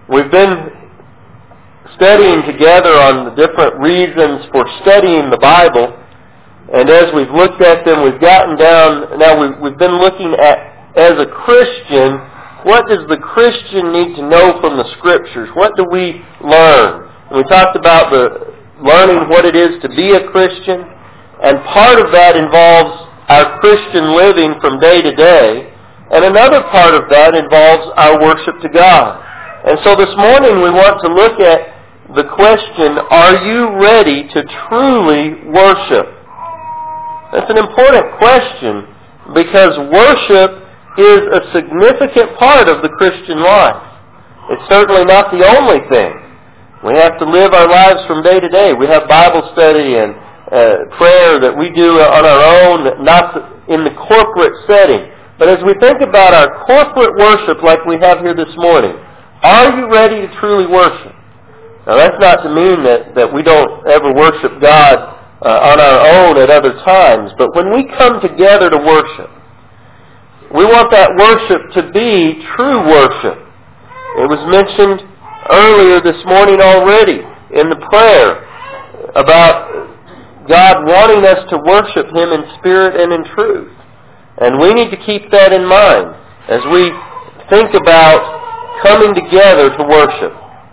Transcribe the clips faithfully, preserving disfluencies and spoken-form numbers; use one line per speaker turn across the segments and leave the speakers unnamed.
We've been studying together on the different reasons for studying the Bible, and as we've looked at them, we've gotten down, now we've, we've been looking at, as a Christian, what does the Christian need to know from the Scriptures? What do we learn? And we talked about the learning what it is to be a Christian, and part of that involves our Christian living from day to day, and another part of that involves our worship to God. And so this morning we want to look at the question, are you ready to truly worship? That's an important question because worship is a significant part of the Christian life. It's certainly not the only thing. We have to live our lives from day to day. We have Bible study and uh, prayer that we do on our own, not in the corporate setting. But as we think about our corporate worship like we have here this morning, are you ready to truly worship? Now that's not to mean that, that we don't ever worship God uh, on our own at other times, but when we come together to worship, we want that worship to be true worship. It was mentioned earlier this morning already in the prayer about God wanting us to worship Him in spirit and in truth. And we need to keep that in mind as we think about coming together to worship.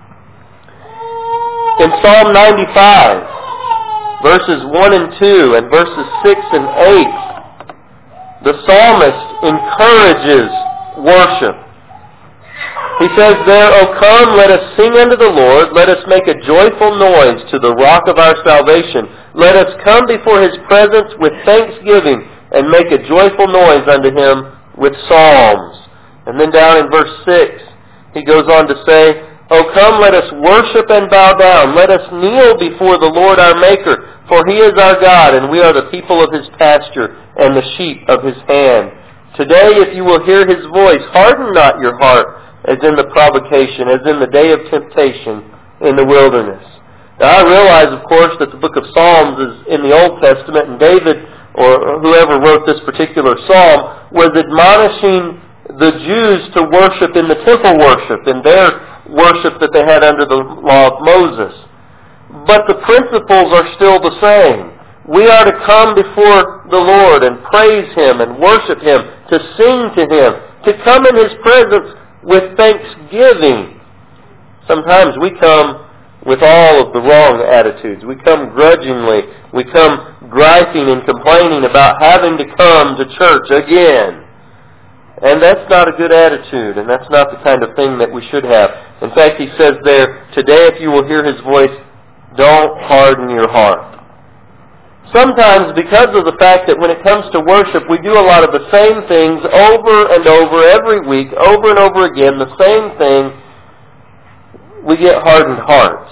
In Psalm ninety-five, verses one and two and verses six and eight, the psalmist encourages worship. He says there, O come, let us sing unto the Lord, let us make a joyful noise to the rock of our salvation. Let us come before His presence with thanksgiving and make a joyful noise unto Him with psalms. And then down in verse six, he goes on to say, O come, let us worship and bow down. Let us kneel before the Lord our Maker, for He is our God, and we are the people of His pasture and the sheep of His hand. Today, if you will hear His voice, harden not your heart, as in the provocation, as in the day of temptation in the wilderness. Now, I realize, of course, that the book of Psalms is in the Old Testament, and David, or whoever wrote this particular psalm, was admonishing the Jews to worship in the temple worship, in their worship that they had under the law of Moses. But the principles are still the same. We are to come before the Lord and praise Him and worship Him, to sing to Him, to come in His presence with thanksgiving. Sometimes we come with all of the wrong attitudes. We come grudgingly. We come griping and complaining about having to come to church again. And that's not a good attitude, and that's not the kind of thing that we should have. In fact, he says there, today if you will hear His voice, don't harden your heart. Sometimes because of the fact that when it comes to worship, we do a lot of the same things over and over every week, over and over again, the same thing, we get hardened hearts.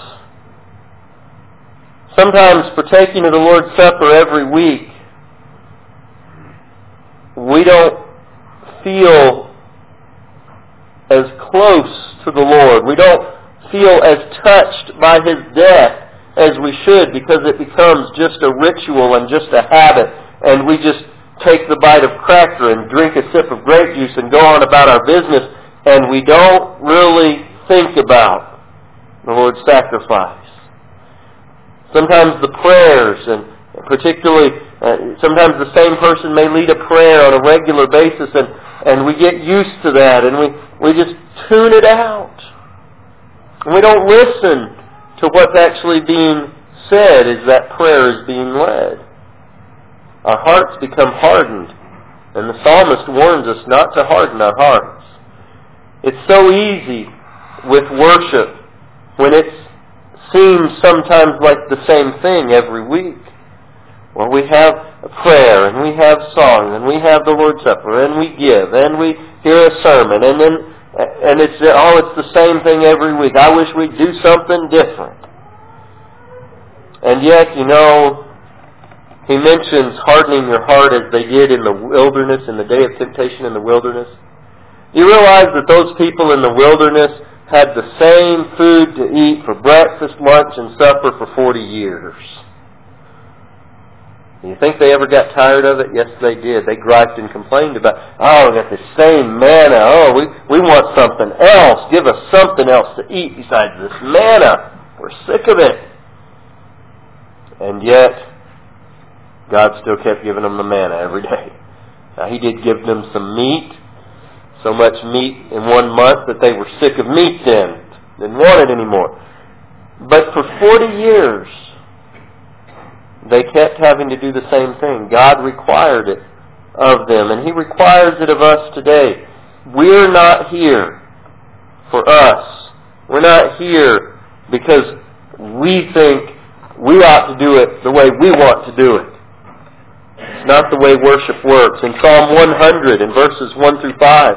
Sometimes partaking of the Lord's Supper every week, we don't feel as close to the Lord. We don't feel as touched by His death as we should, because it becomes just a ritual and just a habit, and we just take the bite of cracker and drink a sip of grape juice and go on about our business, and we don't really think about the Lord's sacrifice. Sometimes the prayers, and particularly uh, sometimes the same person may lead a prayer on a regular basis, and, and we get used to that, and we, we just tune it out. And we don't listen to what's actually being said as that prayer is being led. Our hearts become hardened, and the psalmist warns us not to harden our hearts. It's so easy with worship when it seems sometimes like the same thing every week. Well, we have a prayer, and we have song, and we have the Lord's Supper, and we give, and we hear a sermon, and then and it's oh, it's the same thing every week. I wish we'd do something different. And yet, you know, he mentions hardening your heart as they did in the wilderness, in the day of temptation in the wilderness. You realize that those people in the wilderness had the same food to eat for breakfast, lunch, and supper for forty years. Do you think they ever got tired of it? Yes, they did. They griped and complained about, oh, we got the same manna. Oh, we, we want something else. Give us something else to eat besides this manna. We're sick of it. And yet, God still kept giving them the manna every day. Now, He did give them some meat. So much meat in one month that they were sick of meat then. Didn't want it anymore. But for forty years, they kept having to do the same thing. God required it of them, and He requires it of us today. We're not here for us. We're not here because we think we ought to do it the way we want to do it. It's not the way worship works. In Psalm one hundred, in verses one through five,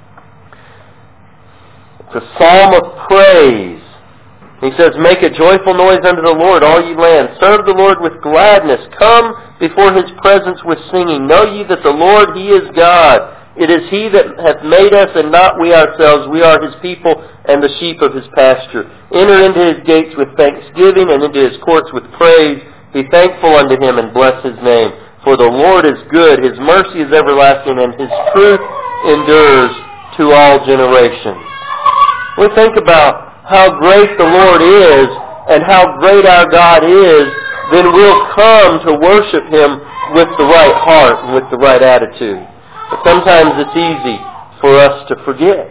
it's a psalm of praise. He says, make a joyful noise unto the Lord, all ye lands. Serve the Lord with gladness. Come before His presence with singing. Know ye that the Lord, He is God. It is He that hath made us, and not we ourselves. We are His people, and the sheep of His pasture. Enter into His gates with thanksgiving, and into His courts with praise. Be thankful unto Him, and bless His name. For the Lord is good. His mercy is everlasting, and His truth endures to all generations. We think about how great the Lord is and how great our God is, then we'll come to worship Him with the right heart and with the right attitude. But sometimes it's easy for us to forget.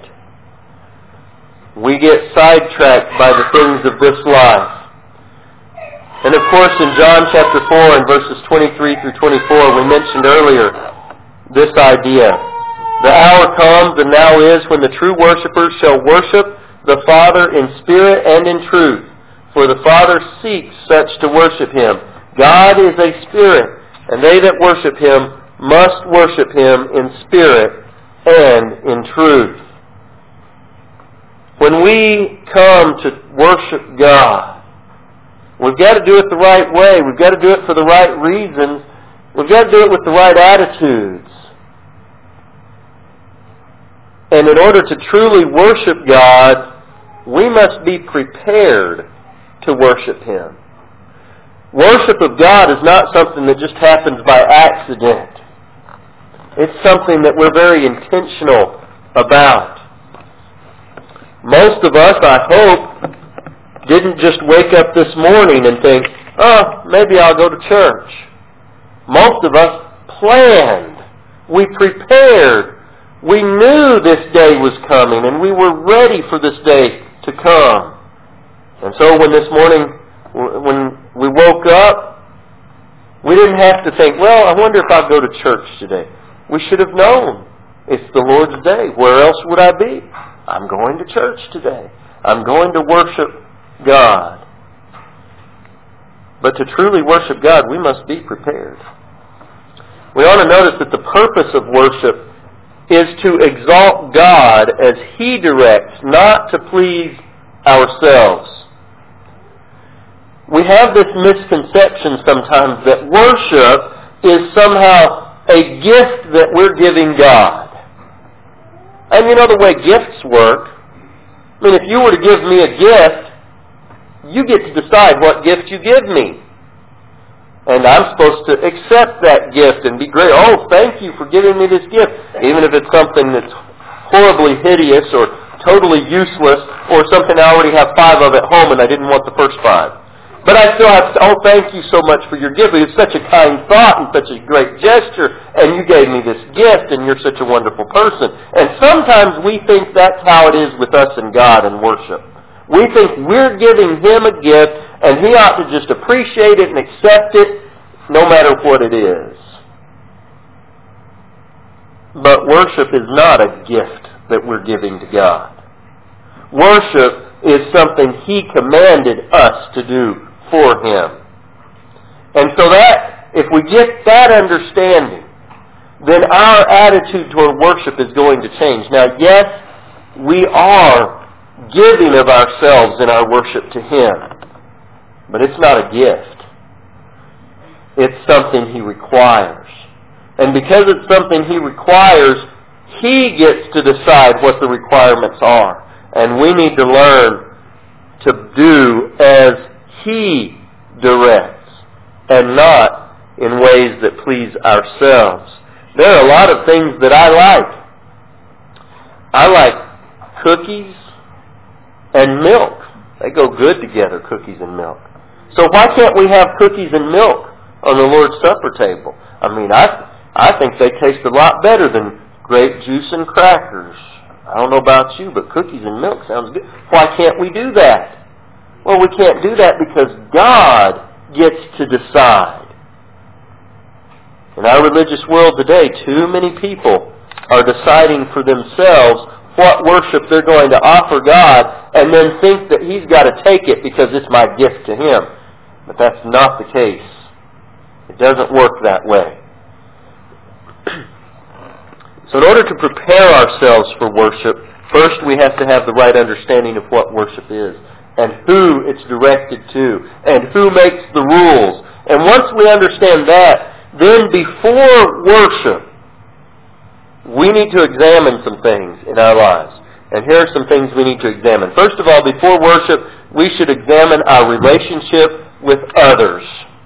We get sidetracked by the things of this life. And of course in John chapter four and verses twenty-three through twenty-four, we mentioned earlier this idea. The hour comes and now is when the true worshipers shall worship the Father in spirit and in truth, for the Father seeks such to worship Him. God is a spirit, and they that worship Him must worship Him in spirit and in truth. When we come to worship God, we've got to do it the right way. We've got to do it for the right reasons. We've got to do it with the right attitudes. And in order to truly worship God, we must be prepared to worship Him. Worship of God is not something that just happens by accident. It's something that we're very intentional about. Most of us, I hope, didn't just wake up this morning and think, oh, maybe I'll go to church. Most of us planned. We prepared. We knew this day was coming, and we were ready for this day to come. And so when this morning, when we woke up, we didn't have to think, well, I wonder if I'll go to church today. We should have known. It's the Lord's day. Where else would I be? I'm going to church today. I'm going to worship God. But to truly worship God, we must be prepared. We ought to notice that the purpose of worship is to exalt God as He directs, not to please ourselves. We have this misconception sometimes that worship is somehow a gift that we're giving God. And you know the way gifts work. I mean, if you were to give me a gift, you get to decide what gift you give me. And I'm supposed to accept that gift and be great. Oh, thank you for giving me this gift. Even if it's something that's horribly hideous or totally useless or something I already have five of at home and I didn't want the first five. But I still have to, oh, thank you so much for your gift. It's such a kind thought and such a great gesture. And you gave me this gift and you're such a wonderful person. And sometimes we think that's how it is with us and God in worship. We think we're giving Him a gift and He ought to just appreciate it and accept it no matter what it is. But worship is not a gift that we're giving to God. Worship is something He commanded us to do for Him. And so that, if we get that understanding, then our attitude toward worship is going to change. Now, yes, we are giving of ourselves in our worship to Him. But it's not a gift. It's something He requires. And because it's something He requires, He gets to decide what the requirements are. And we need to learn to do as He directs and not in ways that please ourselves. There are a lot of things that I like. I like cookies and milk. They go good together, cookies and milk. So why can't we have cookies and milk on the Lord's Supper table? I mean, I I think they taste a lot better than grape juice and crackers. I don't know about you, but cookies and milk sounds good. Why can't we do that? Well, we can't do that because God gets to decide. In our religious world today, too many people are deciding for themselves what worship they're going to offer God and then think that He's got to take it because it's my gift to Him. But that's not the case. It doesn't work that way. So in order to prepare ourselves for worship, first we have to have the right understanding of what worship is and who it's directed to and who makes the rules. And once we understand that, then before worship, we need to examine some things in our lives. And here are some things we need to examine. First of all, before worship, we should examine our relationship with others.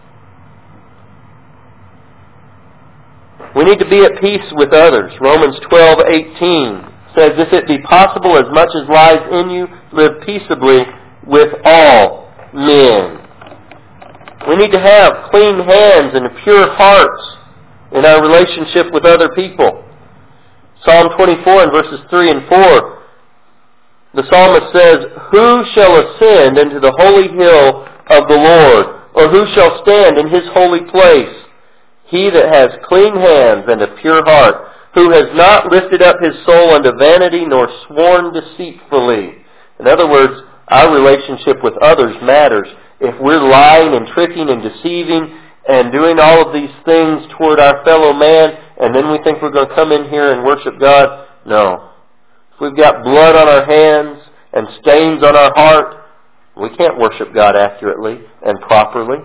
We need to be at peace with others. Romans twelve eighteen says, "If it be possible, as much as lies in you, live peaceably with all men." We need to have clean hands and pure hearts in our relationship with other people. Psalm twenty-four and verses three and four, the psalmist says, "Who shall ascend into the holy hill of the Lord, or who shall stand in His holy place? He that has clean hands and a pure heart, who has not lifted up his soul unto vanity, nor sworn deceitfully." In other words, our relationship with others matters. If we're lying and tricking and deceiving and doing all of these things toward our fellow man, and then we think we're going to come in here and worship God, no. If we've got blood on our hands and stains on our heart, we can't worship God accurately and properly.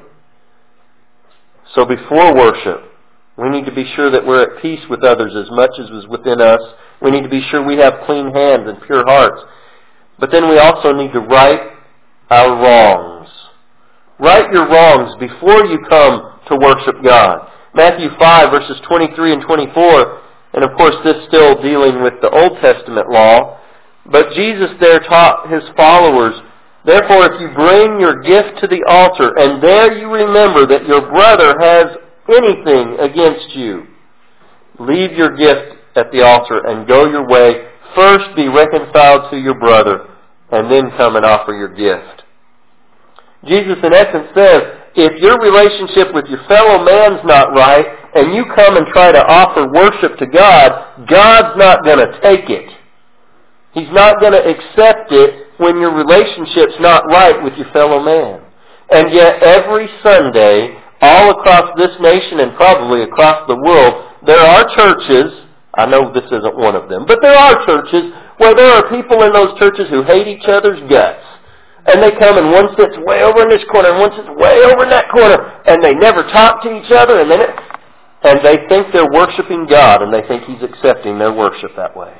So before worship, we need to be sure that we're at peace with others as much as is within us. We need to be sure we have clean hands and pure hearts. But then we also need to right our wrongs. Right your wrongs before you come to worship God. Matthew five, verses twenty-three and twenty-four, and of course this still dealing with the Old Testament law, but Jesus there taught His followers, "Therefore if you bring your gift to the altar, and there you remember that your brother has anything against you, leave your gift at the altar and go your way. First be reconciled to your brother, and then come and offer your gift." Jesus in essence says, if your relationship with your fellow man's not right, and you come and try to offer worship to God, God's not going to take it. He's not going to accept it when your relationship's not right with your fellow man. And yet every Sunday, all across this nation and probably across the world, there are churches, I know this isn't one of them, but there are churches where there are people in those churches who hate each other's guts. And they come and one sits way over in this corner and one sits way over in that corner, and they never talk to each other, and then it, and they think they're worshiping God, and they think He's accepting their worship that way.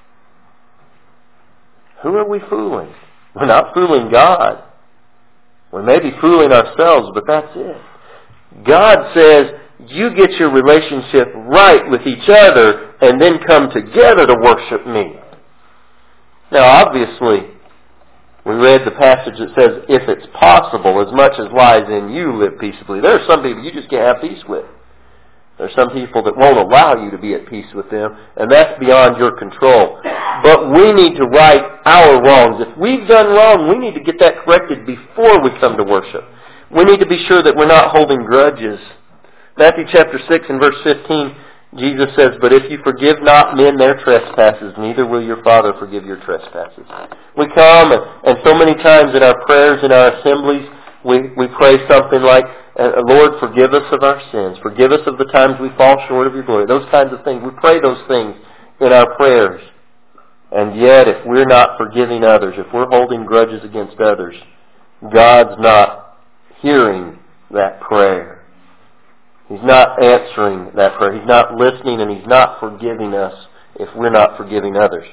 Who are we fooling? We're not fooling God. We may be fooling ourselves, but that's it. God says, you get your relationship right with each other and then come together to worship me. Now, obviously, we read the passage that says, if it's possible, as much as lies in you, live peaceably. There are some people you just can't have peace with. There are some people that won't allow you to be at peace with them, and that's beyond your control. But we need to right our wrongs. If we've done wrong, we need to get that corrected before we come to worship. We need to be sure that we're not holding grudges. Matthew chapter six and verse fifteen, Jesus says, "But if you forgive not men their trespasses, neither will your Father forgive your trespasses." We come, and, and so many times in our prayers in our assemblies, we, we pray something like, "Lord, forgive us of our sins. Forgive us of the times we fall short of your glory." Those kinds of things. We pray those things in our prayers. And yet, if we're not forgiving others, if we're holding grudges against others, God's not hearing that prayer. He's not answering that prayer. He's not listening, and He's not forgiving us if we're not forgiving others.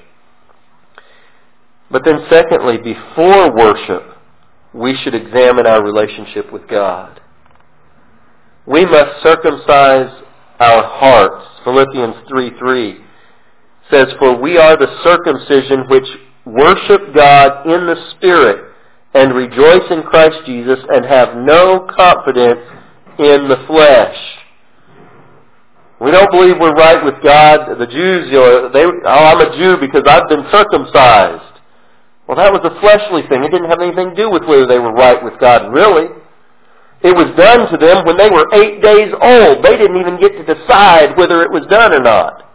But then secondly, before worship, we should examine our relationship with God. we must circumcise our hearts. Philippians three three says, "For we are the circumcision which worship God in the Spirit and rejoice in Christ Jesus and have no confidence in the flesh." We don't believe we're right with God. The Jews, you know, they, oh, I'm a Jew because I've been circumcised. Well, that was a fleshly thing. It didn't have anything to do with whether they were right with God, really. It was done to them when they were eight days old. They didn't even get to decide whether it was done or not.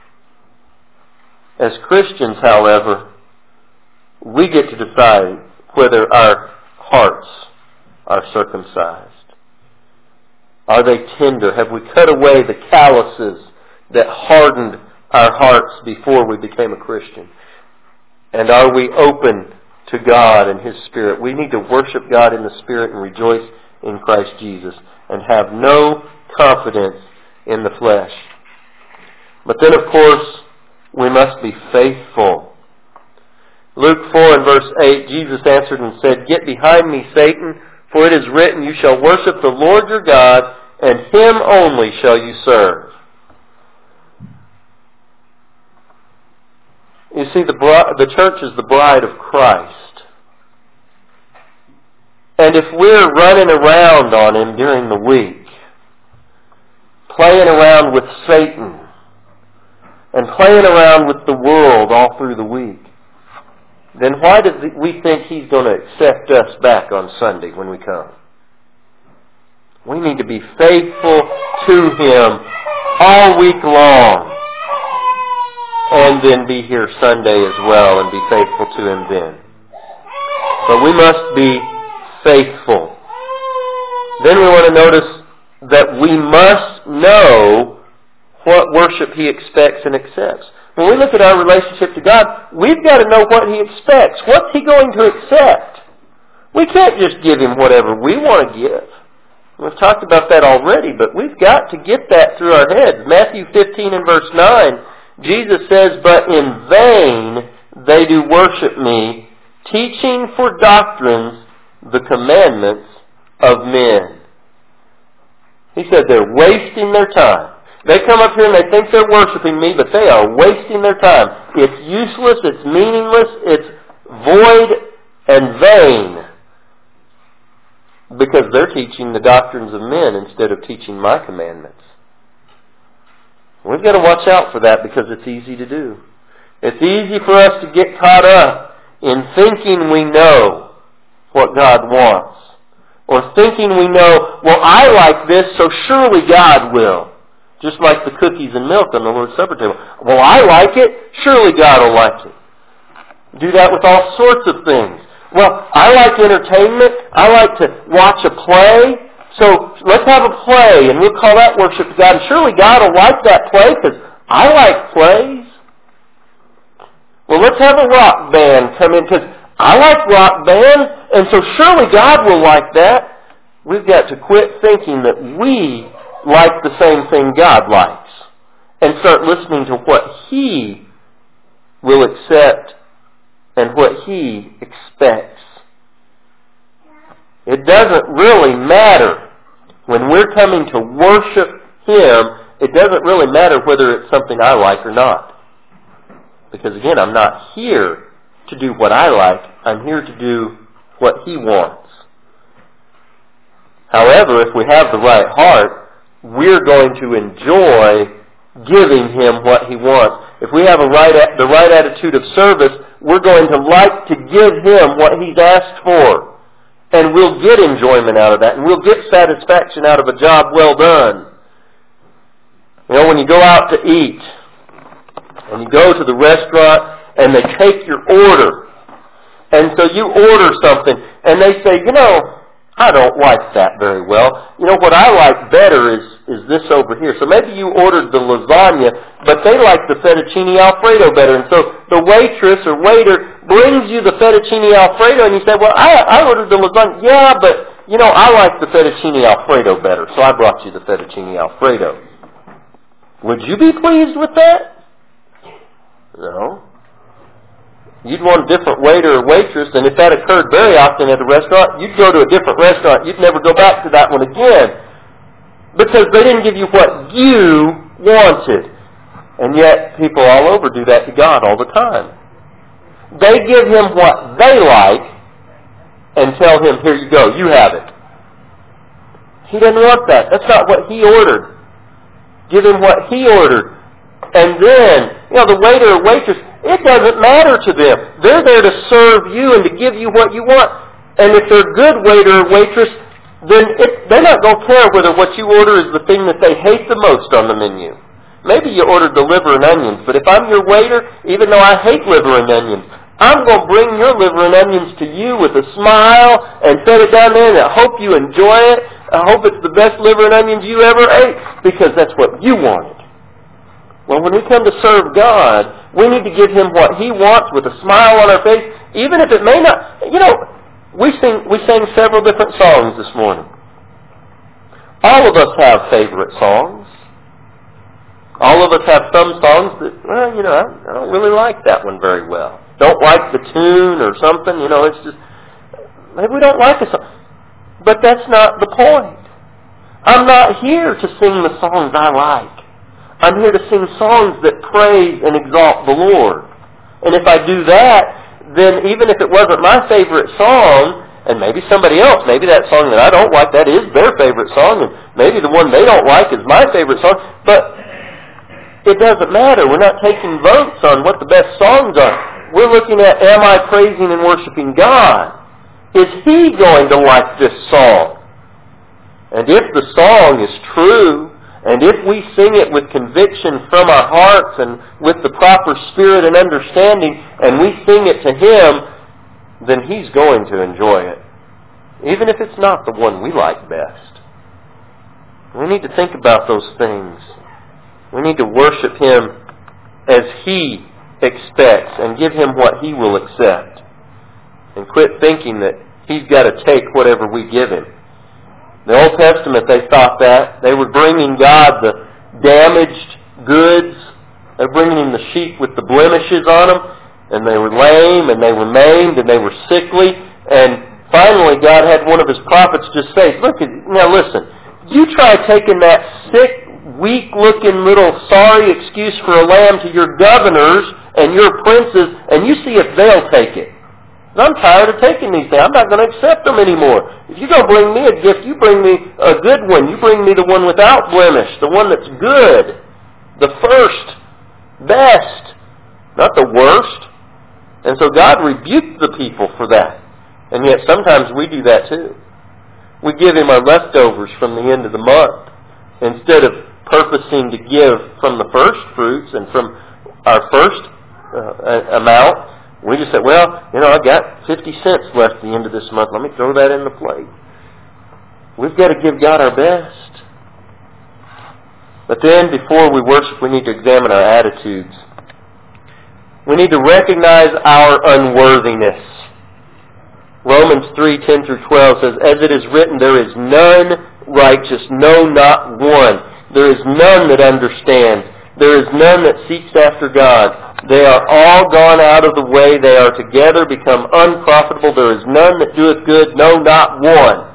As Christians, however, we get to decide whether our hearts are circumcised. Are they tender? Have we cut away the calluses that hardened our hearts before we became a Christian? And are we open to God and His Spirit? We need to worship God in the Spirit and rejoice in Christ Jesus and have no confidence in the flesh. But then, of course, we must be faithful. Luke four and verse eight, Jesus answered and said, "Get behind me, Satan, for it is written, you shall worship the Lord your God, and Him only shall you serve." You see, the, bri- the church is the bride of Christ. And if we're running around on Him during the week, playing around with Satan, and playing around with the world all through the week, then why do we think He's going to accept us back on Sunday when we come? We need to be faithful to Him all week long, and then be here Sunday as well and be faithful to Him then. But we must be faithful. Then we want to notice that we must know what worship He expects and accepts. When we look at our relationship to God, we've got to know what He expects. What's He going to accept? We can't just give Him whatever we want to give. We've talked about that already, but we've got to get that through our heads. Matthew fifteen and verse nine, Jesus says, "But in vain they do worship me, teaching for doctrines the commandments of men." He said they're wasting their time. They come up here and they think they're worshiping me, but they are wasting their time. It's useless, it's meaningless, it's void and vain. Because they're teaching the doctrines of men instead of teaching my commandments. We've got to watch out for that because it's easy to do. It's easy for us to get caught up in thinking we know what God wants. Or thinking we know, well, I like this, so surely God will. Just like the cookies and milk on the Lord's Supper table. Well, I like it, surely God will like it. Do that with all sorts of things. Well, I like entertainment. I like to watch a play. So let's have a play, and we'll call that worship to God. And surely God will like that play because I like plays. Well, let's have a rock band come in because I like rock bands, and so surely God will like that. We've got to quit thinking that we like the same thing God likes and start listening to what He will accept and what He expects. It doesn't really matter. When we're coming to worship Him, it doesn't really matter whether it's something I like or not. Because again, I'm not here to do what I like. I'm here to do what He wants. However, if we have the right heart, we're going to enjoy giving Him what He wants. If we have a right, the right attitude of service, we're going to like to give Him what He's asked for. And we'll get enjoyment out of that. And we'll get satisfaction out of a job well done. You know, when you go out to eat, and you go to the restaurant, and they take your order. And so you order something, and they say, you know, I don't like that very well. You know, what I like better is, is this over here. So maybe you ordered the lasagna, but they like the fettuccine Alfredo better. And so the waitress or waiter brings you the fettuccine Alfredo, and you say, well, I, I ordered the lasagna. Yeah, but, you know, I like the fettuccine Alfredo better, so I brought you the fettuccine Alfredo. Would you be pleased with that? No. You'd want a different waiter or waitress, and if that occurred very often at a restaurant, you'd go to a different restaurant. You'd never go back to that one again. because they didn't give you what you wanted. And yet people all over do that to God all the time. They give Him what they like and tell Him, here you go, you have it. He doesn't want that. That's not what He ordered. Give Him what He ordered. And then, you know, the waiter or waitress, it doesn't matter to them. They're there to serve you and to give you what you want. And if they're a good waiter or waitress, then it, they're not going to care whether what you order is the thing that they hate the most on the menu. Maybe you ordered the liver and onions, but if I'm your waiter, even though I hate liver and onions, I'm going to bring your liver and onions to you with a smile and set it down there, and I hope you enjoy it. I hope it's the best liver and onions you ever ate, because that's what you wanted. Well, when we come to serve God, we need to give Him what He wants with a smile on our face, even if it may not. You know, we sing we sang several different songs this morning. All of us have favorite songs. All of us have some songs that, well, you know, I, I don't really like that one very well. Don't like the tune or something, you know, it's just, maybe we don't like the song. But that's not the point. I'm not here to sing the songs I like. I'm here to sing songs that praise and exalt the Lord. And if I do that, then even if it wasn't my favorite song, and maybe somebody else, maybe that song that I don't like, that is their favorite song, and maybe the one they don't like is my favorite song, but it doesn't matter. We're not taking votes on what the best songs are. We're looking at, am I praising and worshiping God? Is He going to like this song? And if the song is true, and if we sing it with conviction from our hearts and with the proper spirit and understanding, and we sing it to Him, then He's going to enjoy it. Even if it's not the one we like best. We need to think about those things. We need to worship Him as He expects and give Him what He will accept. And quit thinking that He's got to take whatever we give Him. In the Old Testament, they thought that. They were bringing God the damaged goods. They were bringing Him the sheep with the blemishes on them. And they were lame, and they were maimed, and they were sickly. And finally, God had one of His prophets just say, look, now listen, you try taking that sick, weak-looking little sorry excuse for a lamb to your governors and your princes, and you see if they'll take it. I'm tired of taking these things. I'm not going to accept them anymore. If you're going to bring me a gift, you bring me a good one. You bring me the one without blemish, the one that's good, the first, best, not the worst. And so God rebuked the people for that. And yet sometimes we do that too. We give Him our leftovers from the end of the month instead of purposing to give from the first fruits and from our first uh, amount. We just say, well, you know, I got fifty cents left at the end of this month. Let me throw that in the plate. We've got to give God our best. But then, before we worship, we need to examine our attitudes. We need to recognize our unworthiness. Romans three, ten through twelve says, as it is written, there is none righteous, no, not one. There is none that understands. There is none that seeks after God. They are all gone out of the way. They are together become unprofitable. There is none that doeth good, no, not one.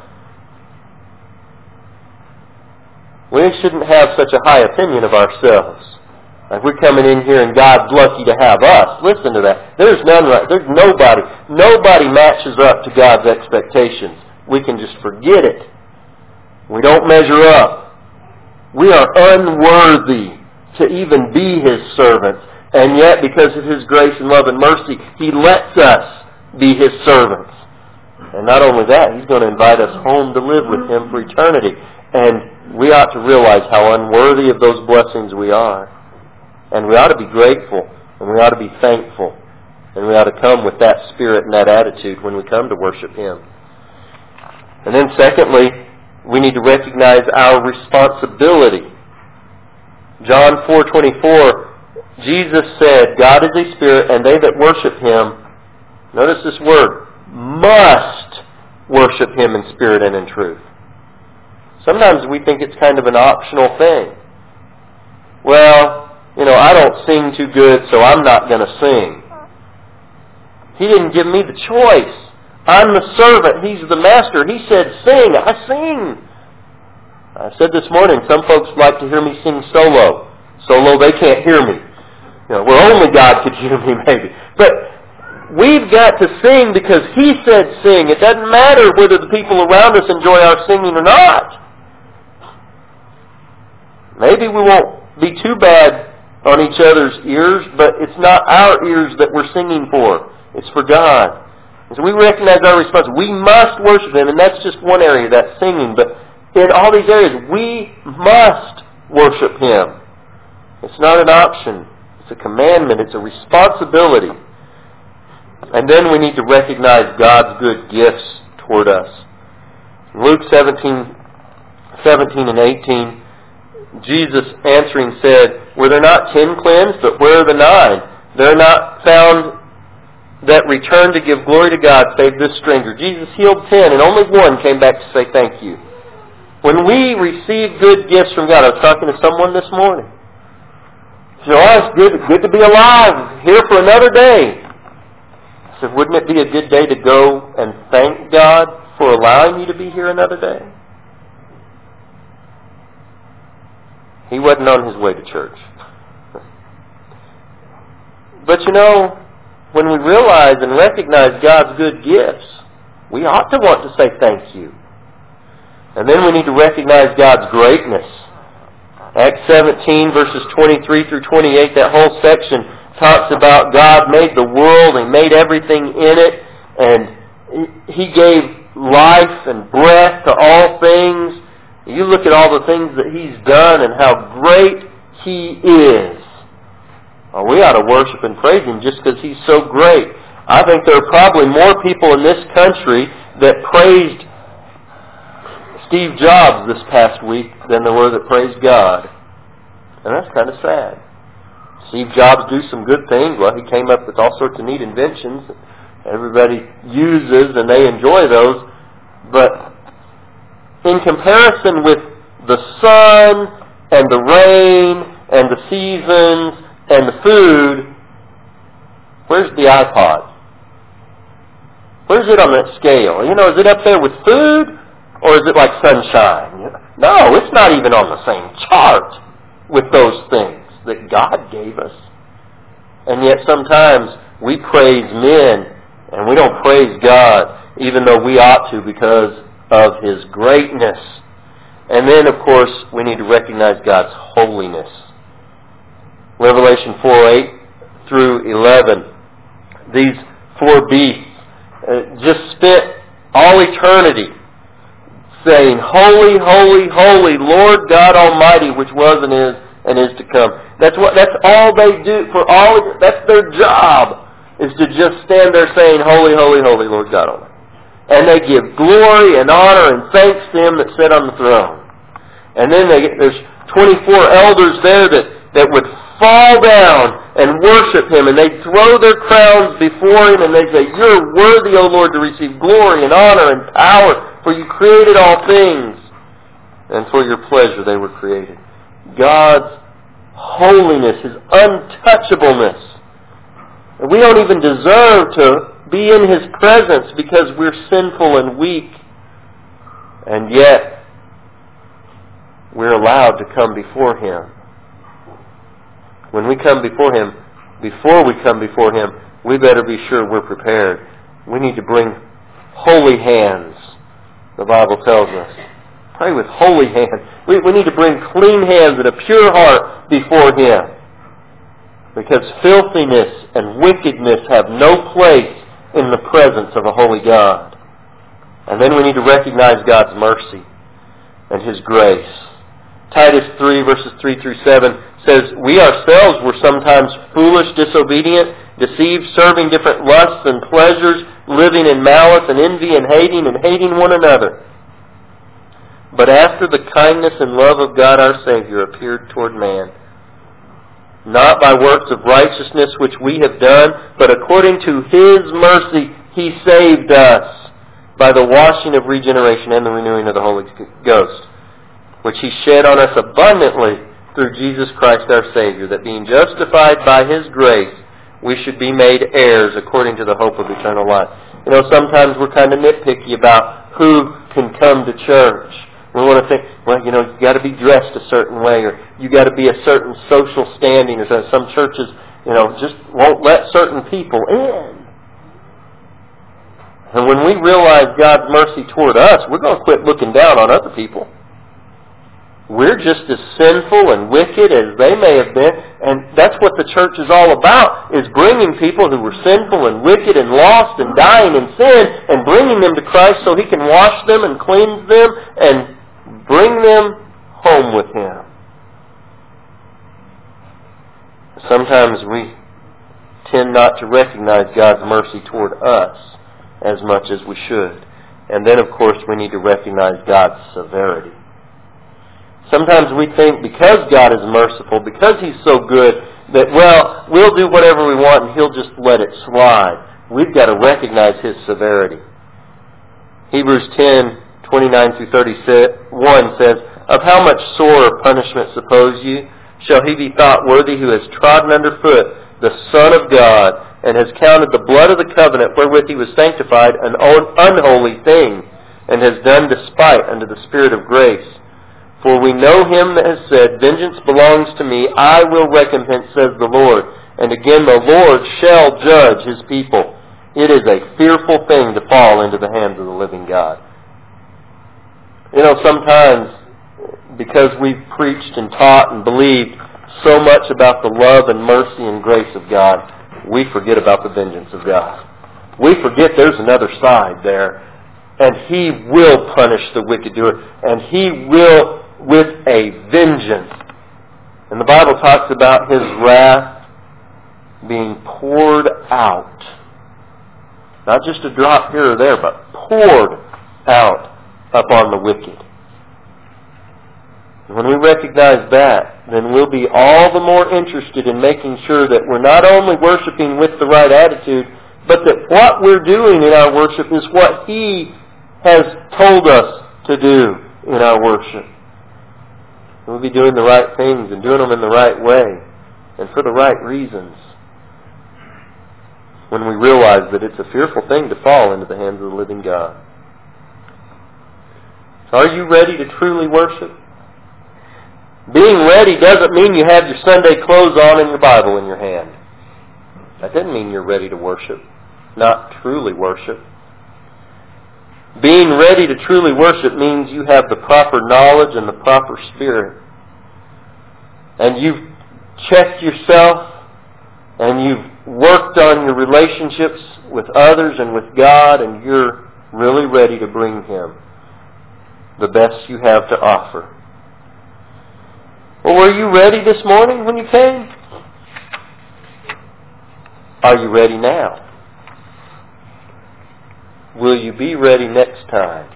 We shouldn't have such a high opinion of ourselves. Like we're coming in here and God's lucky to have us. Listen to that. There's none right. There's nobody. Nobody matches up to God's expectations. We can just forget it. We don't measure up. We are unworthy to even be His servants. And yet, because of His grace and love and mercy, He lets us be His servants. And not only that, He's going to invite us home to live with Him for eternity. And we ought to realize how unworthy of those blessings we are. And we ought to be grateful, and we ought to be thankful, and we ought to come with that spirit and that attitude when we come to worship Him. And then secondly, we need to recognize our responsibility. John four twenty-four, Jesus said, God is a spirit, and they that worship Him, notice this word, must worship Him in spirit and in truth. Sometimes we think it's kind of an optional thing. Well, you know, I don't sing too good, so I'm not going to sing. He didn't give me the choice. I'm the servant. He's the master. He said, sing. I sing. I said this morning, some folks like to hear me sing solo. Solo, they can't hear me. You know, where only God could hear me, maybe. But we've got to sing because He said sing. It doesn't matter whether the people around us enjoy our singing or not. Maybe we won't be too bad on each other's ears, but it's not our ears that we're singing for. It's for God. And so we recognize our responsibility. We must worship Him, and that's just one area, that singing. But in all these areas, we must worship Him. It's not an option. It's a commandment. It's a responsibility. And then we need to recognize God's good gifts toward us. Luke seventeen, seventeen and eighteen, Jesus answering said, "Were there not ten cleansed, but where are the nine? There are not found that returned to give glory to God save this stranger." Jesus healed ten, and only one came back to say thank you. When we receive good gifts from God, I was talking to someone this morning. She said, "Oh, it's good, good to be alive, here for another day." I said, "Wouldn't it be a good day to go and thank God for allowing you to be here another day?" He wasn't on his way to church. But you know, when we realize and recognize God's good gifts, we ought to want to say thank you. And then we need to recognize God's greatness. Acts seventeen, verses twenty-three through twenty-eight, that whole section talks about God made the world and made everything in it, and He gave life and breath to all things. You look at all the things that He's done and how great He is. Well, we ought to worship and praise Him just because He's so great. I think there are probably more people in this country that praised Steve Jobs this past week than there were that praised God. And that's kind of sad. Steve Jobs do some good things. Well, he came up with all sorts of neat inventions everybody uses and they enjoy those. But in comparison with the sun and the rain and the seasons and the food, where's the iPod? Where's it on that scale? You know, is it up there with food? Or is it like sunshine? No, it's not even on the same chart with those things that God gave us. And yet sometimes we praise men and we don't praise God, even though we ought to because of His greatness. And then, of course, we need to recognize God's holiness. Revelation four, eight through eleven. These four beasts uh, just spent all eternity saying, "Holy, holy, holy, Lord God Almighty, which was and is and is to come." That's what. That's all they do for all. That's their job, is to just stand there saying, "Holy, holy, holy, Lord God Almighty." And they give glory and honor and thanks to Him that sat on the throne. And then they, there's twenty-four elders there that, that would fall down and worship Him, and they'd throw their crowns before Him, and they'd say, "You're worthy, O Lord, to receive glory and honor and power, for You created all things, and for Your pleasure they were created." God's holiness, His untouchableness. And we don't even deserve to be in His presence because we're sinful and weak. And yet, we're allowed to come before Him. When we come before Him, before we come before Him, we better be sure we're prepared. We need to bring holy hands, the Bible tells us. Pray with holy hands. We, we need to bring clean hands and a pure heart before Him. Because filthiness and wickedness have no place in the presence of a holy God. And then we need to recognize God's mercy and His grace. Titus three, verses three through seven says, "We ourselves were sometimes foolish, disobedient, deceived, serving different lusts and pleasures, living in malice and envy and hating and hating one another. But after the kindness and love of God our Savior appeared toward man, not by works of righteousness which we have done, but according to His mercy He saved us by the washing of regeneration and the renewing of the Holy Ghost, which He shed on us abundantly through Jesus Christ our Savior, that being justified by His grace, we should be made heirs according to the hope of eternal life." You know, sometimes we're kind of nitpicky about who can come to church. We want to think, well, you know, you got to be dressed a certain way, or you got to be a certain social standing, or some churches, you know, just won't let certain people in. And when we realize God's mercy toward us, we're going to quit looking down on other people. We're just as sinful and wicked as they may have been, and that's what the church is all about, is bringing people who were sinful and wicked and lost and dying in sin, and bringing them to Christ so He can wash them and cleanse them and bring them home with Him. Sometimes we tend not to recognize God's mercy toward us as much as we should. And then, of course, we need to recognize God's severity. Sometimes we think because God is merciful, because He's so good, that, well, we'll do whatever we want and He'll just let it slide. We've got to recognize His severity. Hebrews ten, twenty-nine through thirty-one says, "Of how much sorer punishment, suppose you, shall he be thought worthy who has trodden under foot the Son of God, and has counted the blood of the covenant wherewith He was sanctified an unholy thing, and has done despite unto the Spirit of grace. For we know Him that has said, Vengeance belongs to me, I will recompense, says the Lord. And again, the Lord shall judge His people. It is a fearful thing to fall into the hands of the living God." You know, sometimes, because we've preached and taught and believed so much about the love and mercy and grace of God, we forget about the vengeance of God. We forget there's another side there. And He will punish the wicked doer. And He will with a vengeance. And the Bible talks about His wrath being poured out. Not just a drop here or there, but poured out upon the wicked. And when we recognize that, then we'll be all the more interested in making sure that we're not only worshiping with the right attitude, but that what we're doing in our worship is what He has told us to do in our worship. We'll be doing the right things and doing them in the right way and for the right reasons. When we realize that it's a fearful thing to fall into the hands of the living God. So are you ready to truly worship? Being ready doesn't mean you have your Sunday clothes on and your Bible in your hand. That doesn't mean you're ready to worship. Not truly worship. Being ready to truly worship means you have the proper knowledge and the proper spirit. And you've checked yourself and you've worked on your relationships with others and with God, and you're really ready to bring Him the best you have to offer. Well, were you ready this morning when you came? Are you ready now? Will you be ready next time?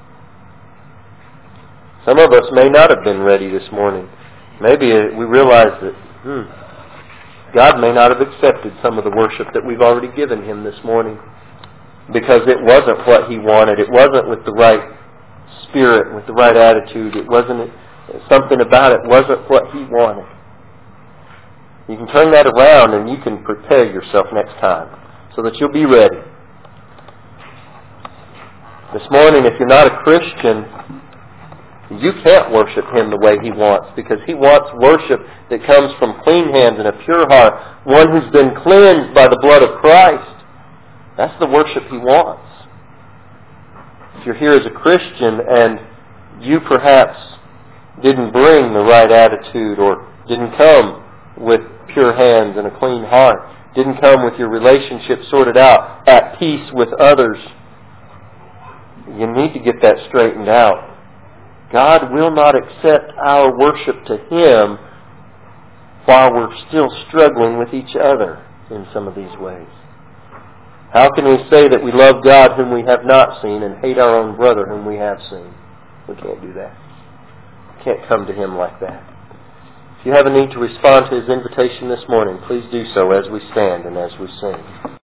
Some of us may not have been ready this morning. Maybe we realize that, hmm, God may not have accepted some of the worship that we've already given Him this morning because it wasn't what He wanted. It wasn't with the right spirit, with the right attitude. It wasn't, something about it wasn't what He wanted. You can turn that around and you can prepare yourself next time so that you'll be ready. This morning, if you're not a Christian, you can't worship Him the way He wants, because He wants worship that comes from clean hands and a pure heart, one who's been cleansed by the blood of Christ. That's the worship He wants. If you're here as a Christian and you perhaps didn't bring the right attitude or didn't come with pure hands and a clean heart, didn't come with your relationship sorted out, at peace with others, you need to get that straightened out. God will not accept our worship to Him while we're still struggling with each other in some of these ways. How can we say that we love God whom we have not seen and hate our own brother whom we have seen? We can't do that. We can't come to Him like that. If you have a need to respond to His invitation this morning, please do so as we stand and as we sing.